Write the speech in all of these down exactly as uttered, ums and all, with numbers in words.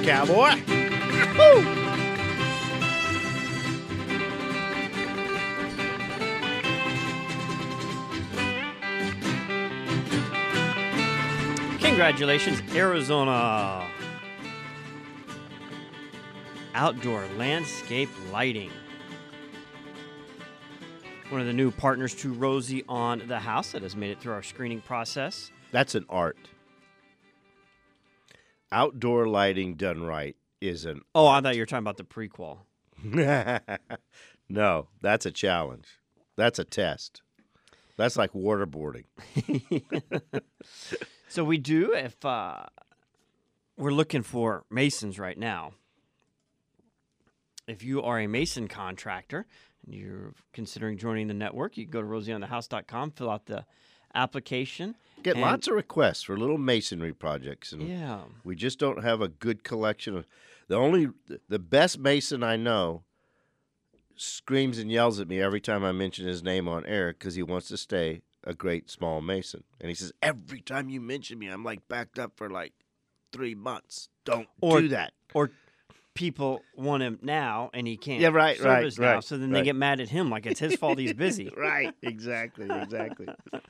cowboy. Woo! Congratulations, Arizona. Outdoor landscape lighting. One of the new partners to Rosie on the House that has made it through our screening process. That's an art. Outdoor lighting done right is an Oh, art. I thought you were talking about the prequel. No, that's a challenge. That's a test. That's like waterboarding. So we do, if uh, we're looking for masons right now. If you are a mason contractor and you're considering joining the network, you can go to rosie on the house dot com, fill out the application. Get and, lots of requests for little masonry projects, and yeah. we just don't have a good collection of. The only, the best mason I know screams and yells at me every time I mention his name on air because he wants to stay a great small mason, and he says every time you mention me, I'm like backed up for like three months. Don't or, do that. Or people want him now, and he can't. Yeah, right, service right, now, right, So then right. they get mad at him, like it's his fault he's busy. Right, exactly, exactly.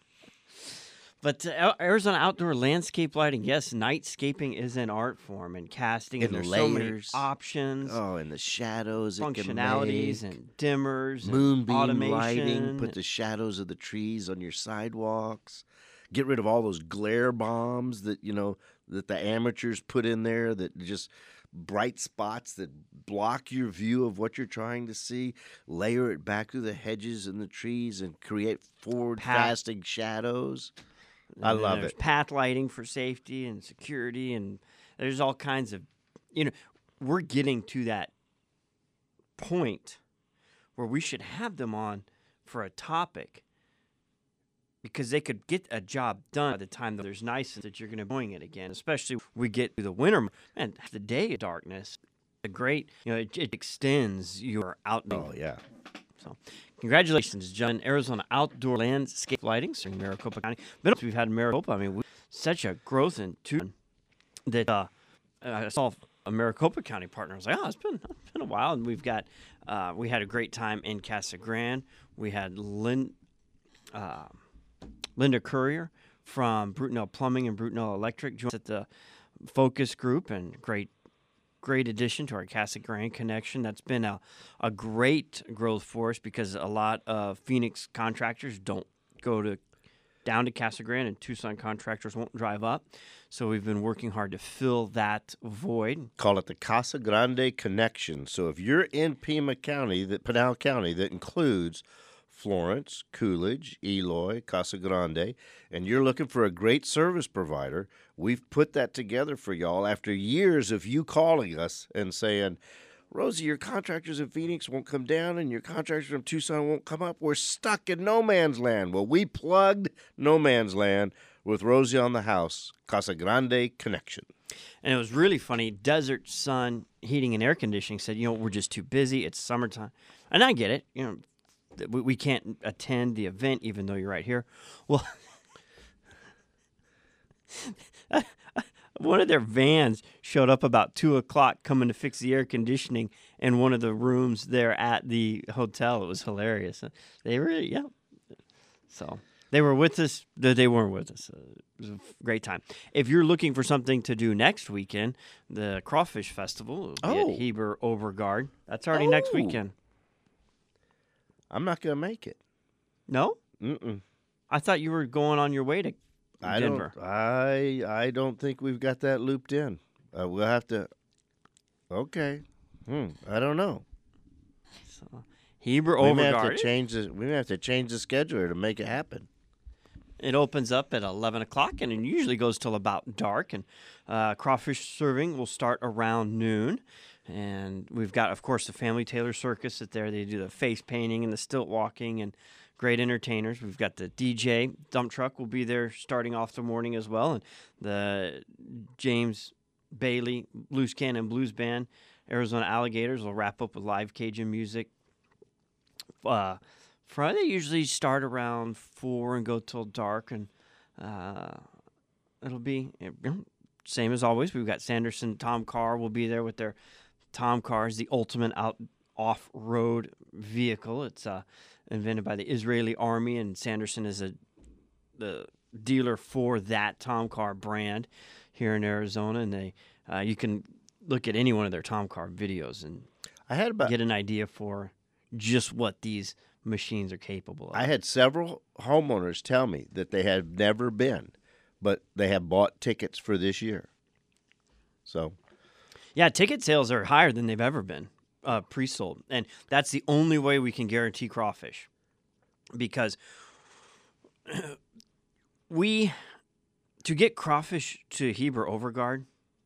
But uh, Arizona outdoor landscape lighting, yes, nightscaping is an art form, and casting, and, And there's so many layers. options, Oh, and the shadows, it can functionalities, make. and dimmers, Moonbeam and automation. lighting, put the shadows of the trees on your sidewalks. Get rid of all those glare bombs that, you know, that the amateurs put in there, that just bright spots that block your view of what you're trying to see. Layer it back through the hedges and the trees and create forward-fasting shadows. I And then love there's it. path lighting for safety and security, and there's all kinds of, you know, we're getting to that point where we should have them on for a topic because they could get a job done by the time that there's nice that you're going to be doing it again, especially when we get to the winter and the day of darkness. A great, you know, it, it extends your outdoor. Oh, yeah. So, congratulations, John. Arizona Outdoor Landscape Lighting, serving Maricopa County. But we've had in Maricopa, I mean, we, such a growth in tune that uh, I saw a Maricopa County partner. I was like, oh, it's been it's been a while, and we've got uh, we had a great time in Casa Grande. We had Lynn, uh, Linda Courier from Brutenell Plumbing and Brutenell Electric joined us at the focus group, and great. Great addition to our Casa Grande connection. That's been a, a great growth for us because a lot of Phoenix contractors don't go to down to Casa Grande, and Tucson contractors won't drive up. So we've been working hard to fill that void. Call it the Casa Grande Connection. So if you're in Pima County, that Pinal County, that includes Florence, Coolidge, Eloy, Casa Grande, and you're looking for a great service provider, we've put that together for y'all after years of you calling us and saying, Rosie, your contractors in Phoenix won't come down and your contractors from Tucson won't come up. We're stuck in no man's land. Well, we plugged no man's land with Rosie on the House, Casa Grande Connection. And it was really funny. Desert Sun Heating and Air Conditioning said, you know, we're just too busy. It's summertime. And I get it. You know, we, we can't attend the event even though you're right here. Well, one of their vans showed up about two o'clock coming to fix the air conditioning in one of the rooms there at the hotel. It was hilarious. They were, yeah. So they were with us. They weren't with us. It was a great time. If you're looking for something to do next weekend, the Crawfish Festival will be Oh. at Heber Overgard. That's already next Oh. weekend. I'm not going to make it. No? Mm-mm. I thought you were going on your way to I Denver. don't. I I don't think we've got that looped in. Uh, we'll have to. Okay. Hmm. I don't know. So, Heber We may have to Overgard. change the. We may have to change the scheduler to make it happen. It opens up at eleven o'clock, and it usually goes till about dark. And uh, crawfish serving will start around noon. And we've got, of course, the Family Taylor Circus that there. They do the face painting and the stilt walking and great entertainers. We've got the D J dump truck will be there starting off the morning as well. And the James Bailey Blues Cannon Blues Band, Arizona Alligators will wrap up with live Cajun music. Uh, Friday usually start around four and go till dark, and uh, it'll be same as always, we've got Sanderson Tom Carr will be there with their Tom Cars, the ultimate out off-road vehicle. It's uh, invented by the Israeli Army, and Sanderson is a the dealer for that Tom Carr brand here in Arizona. And they uh, you can look at any one of their Tom Carr videos and I had about get an idea for just what these machines are capable of. I had several homeowners tell me that they have never been, but they have bought tickets for this year. So, yeah, ticket sales are higher than they've ever been uh, pre-sold, and that's the only way we can guarantee crawfish, because we to get crawfish to Heber Overgaard,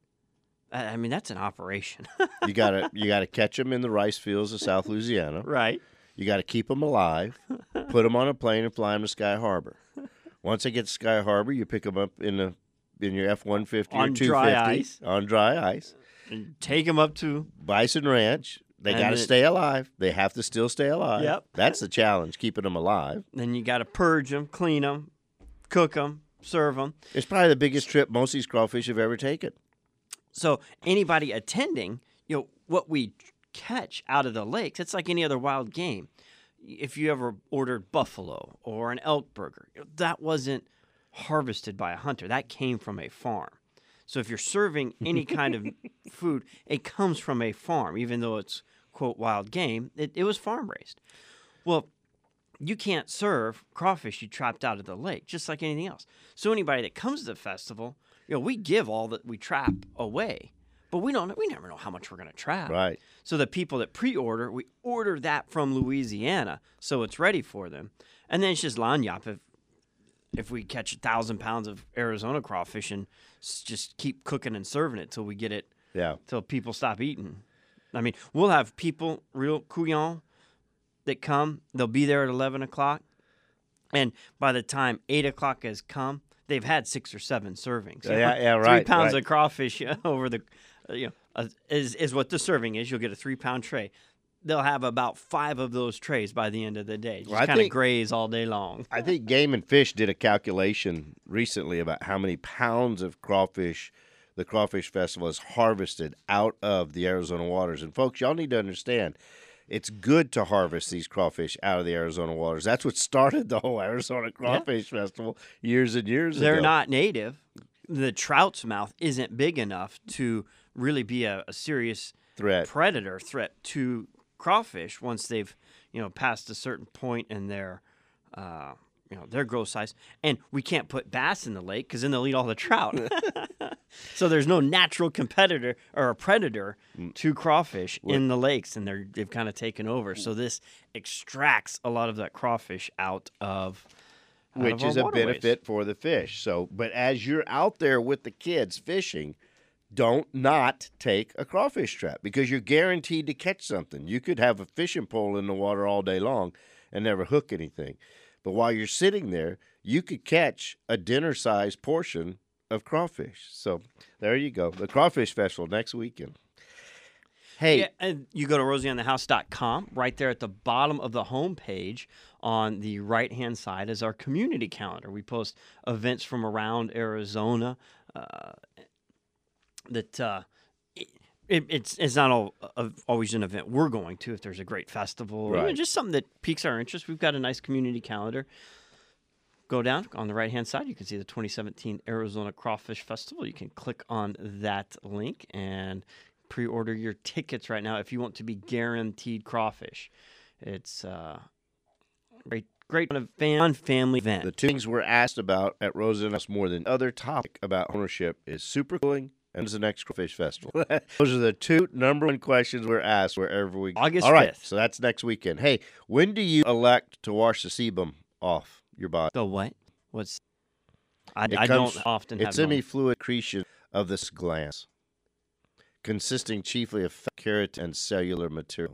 I I mean, that's an operation. you gotta you gotta catch them in the rice fields of South Louisiana. Right. You got to keep them alive, put them on a plane, and fly them to Sky Harbor. Once they get to Sky Harbor, you pick them up in the in your F one fifty or On two fifty dry ice. on dry ice. And take them up to Bison Ranch. They And got to it- stay alive. They have to still stay alive. Yep. That's the challenge, keeping them alive. then you got to purge them, clean them, cook them, serve them. It's probably the biggest trip most of these crawfish have ever taken. So anybody attending, you know, what we catch out of the lakes, it's like any other wild game. If you ever ordered buffalo or an elk burger, that wasn't harvested by a hunter. That came from a farm. So if you're serving any kind of food, it comes from a farm, even though it's, quote, wild game. It, it was farm raised. Well, you can't serve crawfish you trapped out of the lake, just like anything else. So anybody that comes to the festival, you know, we give all that we trap away, but we don't. We never know how much we're going to trap. Right. So the people that pre-order, we order that from Louisiana, so it's ready for them, and then it's just lanyap if if we catch a thousand pounds of Arizona crawfish and s- just keep cooking and serving it till we get it Yeah. till people stop eating. I mean, we'll have people, real couillon, that come. They'll be there at eleven o'clock, and by the time eight o'clock has come, they've had six or seven servings. You Yeah, know, yeah, Three right, pounds right. of crawfish over the, uh, you know, uh, is is what the serving is. You'll get a three-pound tray. They'll have about five of those trays by the end of the day. Just Well, I kind of think- graze all day long. I think Game and Fish did a calculation recently about how many pounds of crawfish the Crawfish Festival has harvested out of the Arizona waters. And folks, y'all need to understand, it's good to harvest these crawfish out of the Arizona waters. That's what started the whole Arizona Crawfish Festival years and years They're ago. not native. The trout's mouth isn't big enough to really be a, a serious Threat. predator threat to crawfish once they've, you know, passed a certain point in their, uh, you know, their growth size. And we can't put bass in the lake because then they'll eat all the trout. So there's no natural competitor or a predator to crawfish in the lakes, and they're they've kind of taken over. So this extracts a lot of that crawfish out of out Which of is our a waterways. benefit for the fish. So, but as you're out there with the kids fishing, don't not take a crawfish trap because you're guaranteed to catch something. You could have a fishing pole in the water all day long and never hook anything. But while you're sitting there, you could catch a dinner-sized portion of crawfish. So there you go. The Crawfish Festival next weekend. Hey, Yeah, and you go to rosie on the house dot com. Right there at the bottom of the homepage on the right-hand side is our community calendar. We post events from around Arizona uh, that uh, it, it, it's it's not all, uh, always an event we're going to if there's a great festival or even Right. just something that piques our interest. We've got a nice community calendar. Go down on the right-hand side. You can see the twenty seventeen Arizona Crawfish Festival. You can click on that link and pre-order your tickets right now if you want to be guaranteed crawfish. It's uh, great, great kind of fun family event. the two things we're asked about at Roseanne more than other topic about ownership is super cooling and when's the next Crawfish Festival. Those are the two number one questions we're asked wherever we go. August All right, fifth. so that's next weekend. Hey, when do you elect to wash the sebum off your body? The what? What's? I, It I comes- don't often It's have. them. semi-fluid accretion of this glands, consisting chiefly of fat, keratin, and cellular material.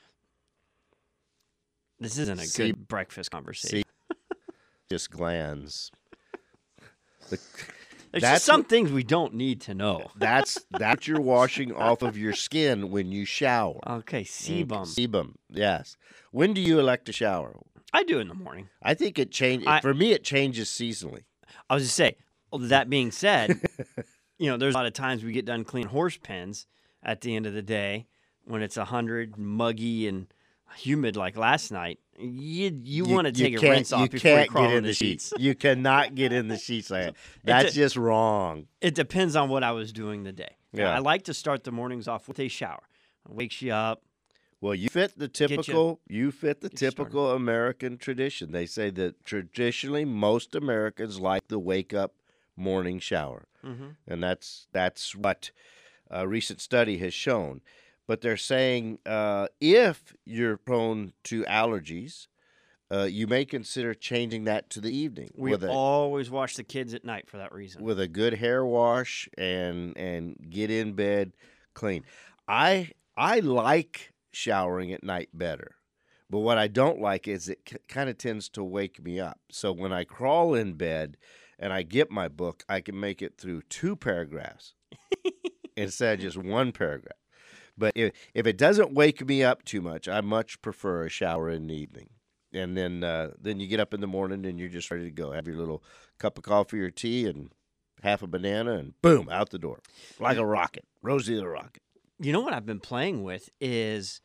This isn't a See- good breakfast conversation. See, just glands. The- There's that's just some what- things we don't need to know. That's that's you're washing off of your skin when you shower. Okay, sebum. Sebum, yes. When do you elect to shower? I do in the morning. I think it changes. I- For me, it changes seasonally. I was just say. That being said, you know, there's a lot of times we get done cleaning horse pens at the end of the day when it's a hundred, muggy and humid like last night. You you, want to take a can't- rinse off you before you can't crawl get in in the the sheets. sheets. You cannot get in the sheets like that. That's a- just wrong. It depends on what I was doing the day. Yeah. I like to start the mornings off with a shower. It wakes you up. Well, you fit the you- typical. You, fit the get you started. typical American tradition. They say that traditionally most Americans like the wake up morning shower, Mm-hmm. and that's that's what a recent study has shown. But they're saying uh, if you're prone to allergies, uh, you may consider changing that to the evening We with a always wash the kids at night for that reason. with a good hair wash and and get in bed clean. I I like showering at night better. But what I don't like is it c- kind of tends to wake me up. So when I crawl in bed and I get my book, I can make it through two paragraphs instead of just one paragraph. But if, if it doesn't wake me up too much, I much prefer a shower in the evening. And then uh, then you get up in the morning and you're just ready to go. Have your little cup of coffee or tea and half a banana and boom, out the door. Like a rocket. Rosie the Rocket. You know what I've been playing with is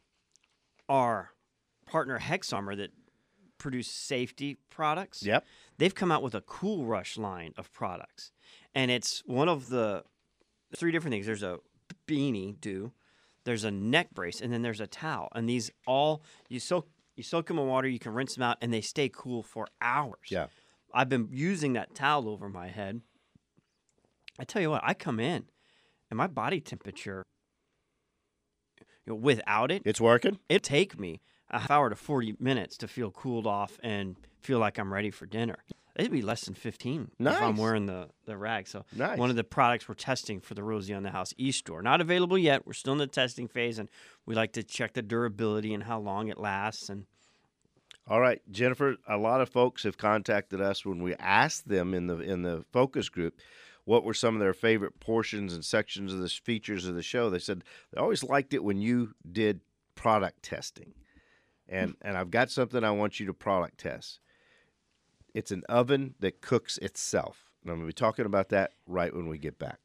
our partner Hexarmor that produce safety products. Yep. They've come out with a Cool Rush line of products. And it's one of the three different things. There's a beanie do, there's a neck brace, and then there's a towel. And these all, you soak, you soak them in water, you can rinse them out, and they stay cool for hours. Yeah. I've been using that towel over my head. I tell you what, I come in, and my body temperature, you know, without it, It's working? it'd take me a half hour to forty minutes to feel cooled off and feel like I'm ready for dinner. It'd be less than fifteen if I'm Nice. wearing the, the rag. So Nice. one of the products we're testing for the Rosie on the House e-store. Not available yet. We're still in the testing phase, and we like to check the durability and how long it lasts. And All right, Jennifer, a lot of folks have contacted us when we asked them in the in the focus group what were some of their favorite portions and sections of the features of the show. They said they always liked it when you did product testing. And and I've got something I want you to product test. It's an oven that cooks itself. And I'm going to be talking about that right when we get back.